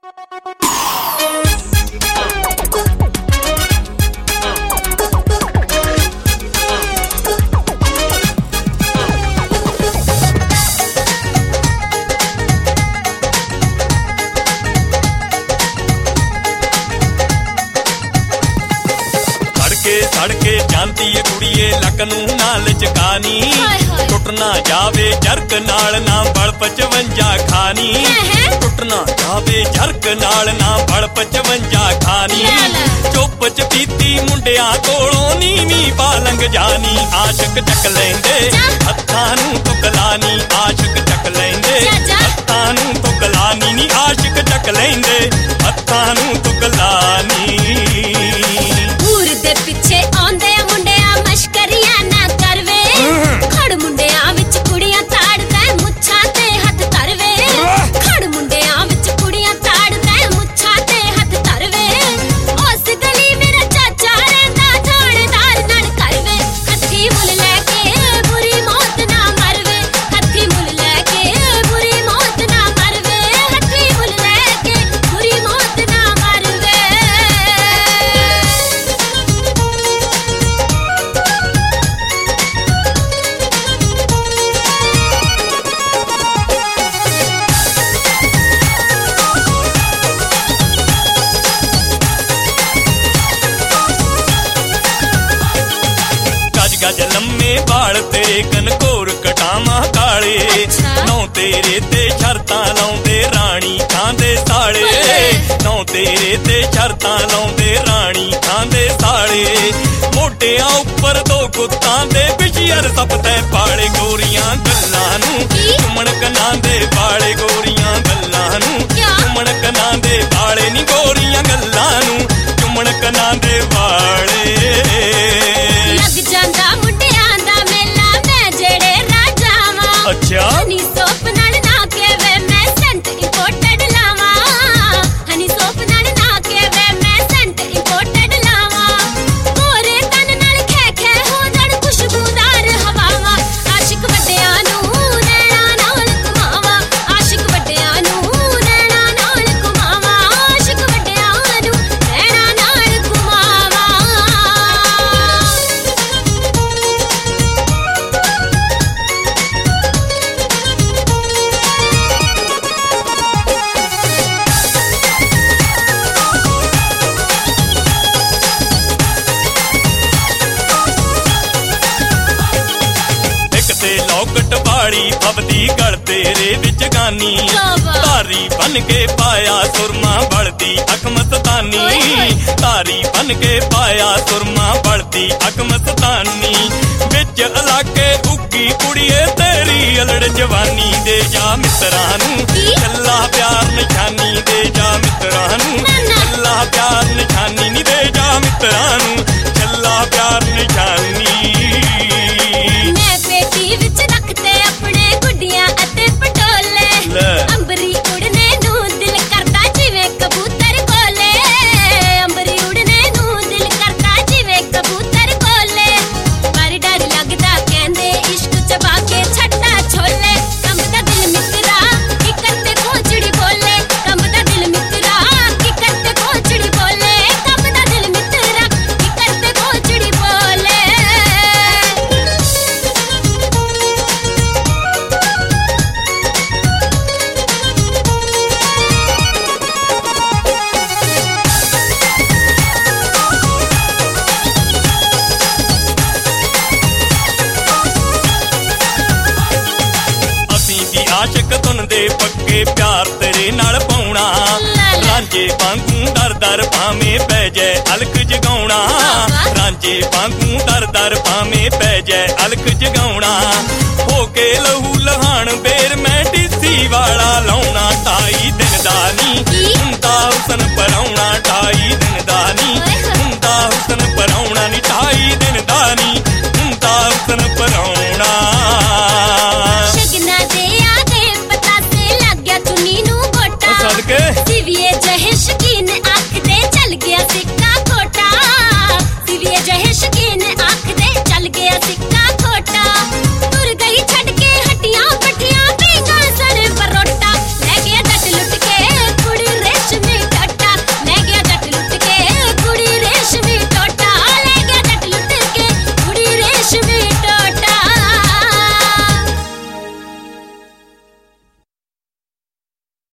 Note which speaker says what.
Speaker 1: सड़के जाती है कुड़िए लक नूं नाल चकानी टुट ना जावे जरक नाल ना बल 55 खानी टुट ना जावे जरक नाल ना बल 55 खानी चुप च पीती मुंडिया कोलों नीवी पालंग जानी आशक चक लेंदे हत्थां नूं तुकलानी आशक चक लेंदे हत्थां नूं तुकलानी नी आशक चक लेंदे हत्थां नूं तुकलानी
Speaker 2: पिछे आंदे मुंडिया मशकरियां ना करवे खड़ मुंडिया विच कुड़ियां ताड़दा मुच्छां ते हथ धरवे खड़ मुंडिया विच कुड़ियां ताड़दा मुच्छां ते हथ धरवे उस गली मेरा चाचा रहंदा थानेदार नाल करवे हत्थी मुल लेके बुरी मौत ना मरवे हत्थी मुल लेके बुरी मौत ना मरवे हत्थी मुल लेके बुरी मौत ना मरवे
Speaker 1: गज लम्मे बाल तेरे कनकोर कटामा काले नौ तेरे ते शर्तां लाउंदे राणी खांदे साले नौ तेरे ते शर्तां लाउंदे राणी खांदे साले मोढियां उपर दो गुत्तां दे बिछियर सपते पाले गोरियां गल्लां नूं चुमण कनां दे पाले गोरियां गल्लां नूं चुमण कनां दे पाले नी गोरियां गल्लां नूं चुमण कनां दे पाले अच्छा
Speaker 2: हनी सोप नाल ना के वे मैं सेंट इंपोर्टेड लावा हनी सोप नाल ना के वे मैं सेंट इंपोर्टेड लावा गोरे तन नाल खे खे हो जण खुशबूदार हवावा आशिक वड्डियां नूं नैना नाल घुमावा आशिक वड्डियां नूं नैना नाल घुमावा आशिक वड्डियां नूं नैना नाल घुमावा लौकट वाली फबदी गल तेरे विच गानी तारी बन के पाया सुरमा बढ़दी अख मस्तानी तारी बन के पाया सुरमा बढ़दी अख मस्तानी विच इलाके उगी कुड़िए तेरी अलड़ जवानी दे जा मित्रां नूं चल्ला प्यार निशानी दे जा मित्रां नूं चल्ला प्यार निशानी नी दे जा मित्रां नूं चल्ला प्यार निशानी विच रखते अपने गुड्डियां अते पटोले अंबरी उड़ने नूं दिल करदा जिवें कबूतर कोले अंबरी उड़ने नूं दिल करदा जिवें कबूतर कोले पर डर लगदा कहंदे इश्क चबा के छड्डा छोले कंबदा दिल मित्रा की करते खोचड़ी बोले कंबदा दिल मित्रा की करते खोचड़ी बोले कंबदा दिल मित्रा की करते खोचड़ी बोले
Speaker 1: आशिक तुन दे पक्के प्यार तेरे नाल पाउणा रांझे वांगू दर दर भावें पै जाए अलख जगाउणा रांझे वांगू दर दर भावें पै जाए अलख जगाउणा हो के लहू लहान बेर मैं डीसी वाला लाउणा ताई